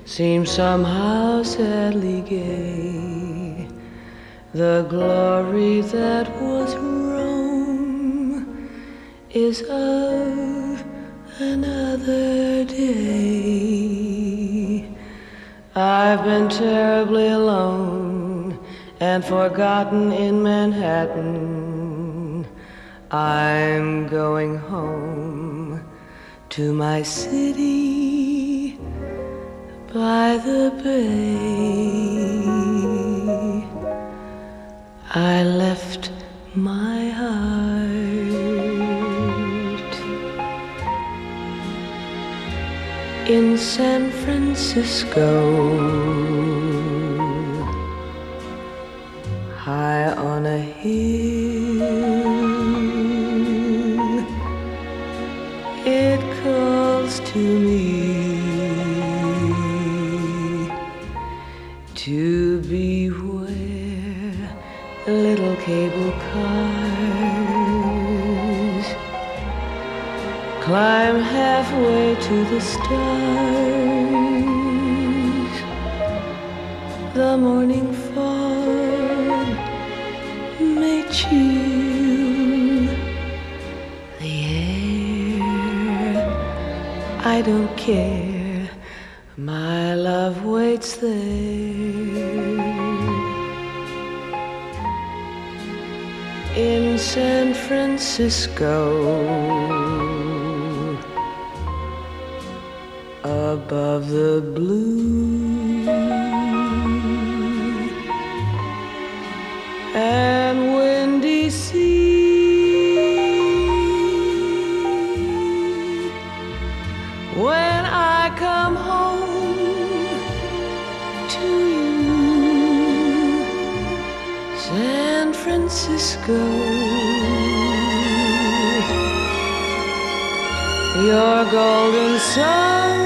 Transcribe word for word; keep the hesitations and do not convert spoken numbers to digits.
seems somehow sadly gay. The glory that was Rome is of another day. I've been terribly alone and forgotten in Manhattan. I'm going home to my city by the bay. I left my heart in San Francisco, high on a hill. It calls to me to be where little cable cars climb halfway to the stars. The morning fog may chill the air. I don't care, my love waits there in San Francisco, above the blue and windy sea. When I come home to you, San Francisco, your golden sun